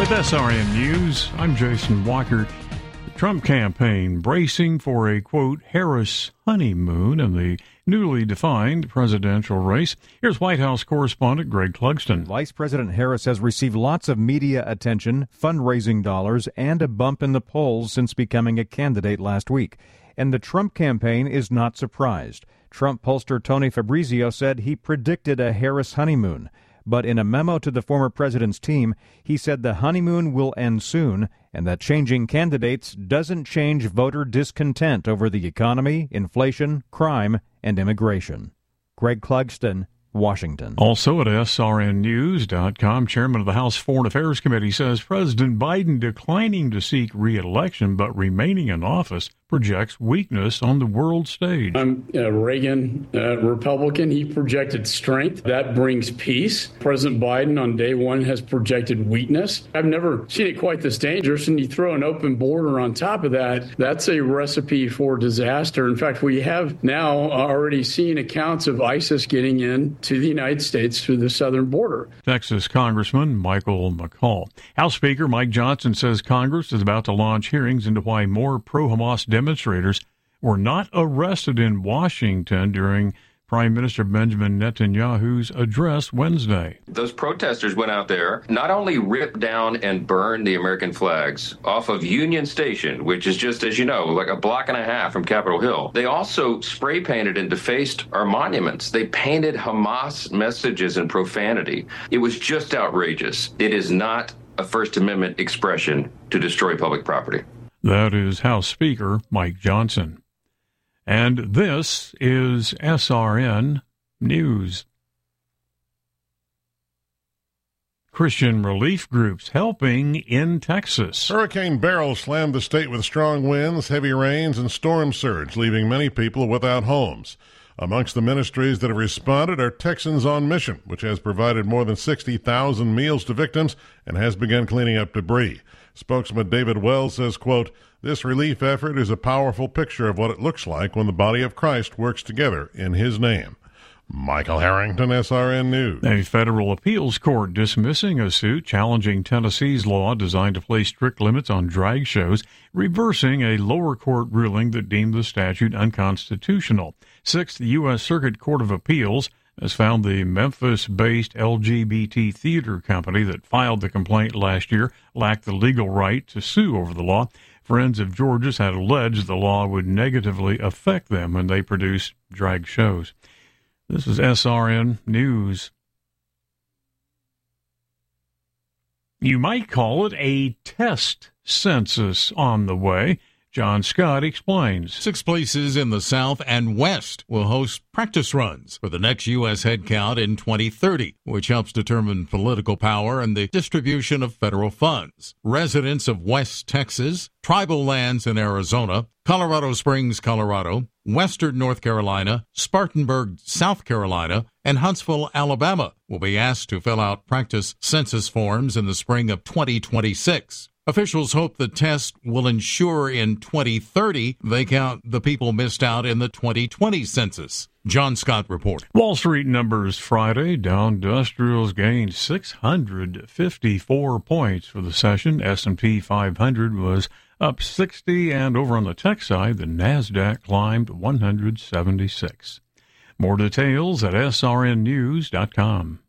With SRN News, I'm Jason Walker. The Trump campaign bracing for a, quote, Harris honeymoon in the newly defined presidential race. Here's White House correspondent Greg Clugston. Vice President Harris has received lots of media attention, fundraising dollars, and a bump in the polls since becoming a candidate last week. And the Trump campaign is not surprised. Trump pollster Tony Fabrizio said he predicted a Harris honeymoon. But in a memo to the former president's team, he said the honeymoon will end soon and that changing candidates doesn't change voter discontent over the economy, inflation, crime, and immigration. Greg Clugston, Washington. Also at SRNnews.com, Chairman of the House Foreign Affairs Committee says President Biden declining to seek re-election but remaining in office projects weakness on the world stage. I'm a Reagan Republican. He projected strength. That brings peace. President Biden on day one has projected weakness. I've never seen it quite this dangerous. And you throw an open border on top of that, that's a recipe for disaster. In fact, we have now already seen accounts of ISIS getting in to the United States through the southern border. Texas Congressman Michael McCall. House Speaker Mike Johnson says Congress is about to launch hearings into why more pro-Hamas demonstrators were not arrested in Washington during Prime Minister Benjamin Netanyahu's address Wednesday. Those protesters went out there, not only ripped down and burned the American flags off of Union Station, which is just, as you know, like a block and a half from Capitol Hill. They also spray painted and defaced our monuments. They painted Hamas messages and profanity. It was just outrageous. It is not a First Amendment expression to destroy public property. That is House Speaker Mike Johnson. And this is SRN News. Christian relief groups helping in Texas. Hurricane Beryl slammed the state with strong winds, heavy rains, and storm surge, leaving many people without homes. Amongst the ministries that have responded are Texans on Mission, which has provided more than 60,000 meals to victims and has begun cleaning up debris. Spokesman David Wells says, quote, "This relief effort is a powerful picture of what it looks like when the body of Christ works together in his name." Michael Harrington, SRN News. A federal appeals court dismissing a suit challenging Tennessee's law designed to place strict limits on drag shows, reversing a lower court ruling that deemed the statute unconstitutional. Sixth U.S. Circuit Court of Appeals has found the Memphis-based LGBT theater company that filed the complaint last year lacked the legal right to sue over the law. Friends of George's had alleged the law would negatively affect them when they produce drag shows. This is SRN News. You might call it a test census on the way. John Scott explains. 6 places in the South and West will host practice runs for the next U.S. headcount in 2030, which helps determine political power and the distribution of federal funds. Residents of West Texas, tribal lands in Arizona, Colorado Springs, Colorado, Western North Carolina, Spartanburg, South Carolina, and Huntsville, Alabama will be asked to fill out practice census forms in the spring of 2026. Officials hope the test will ensure in 2030 they count the people missed out in the 2020 census. John Scott reports. Wall Street numbers Friday. Dow Industrials gained 654 points for the session. S&P 500 was up 60, and over on the tech side, the NASDAQ climbed 176. More details at srnnews.com.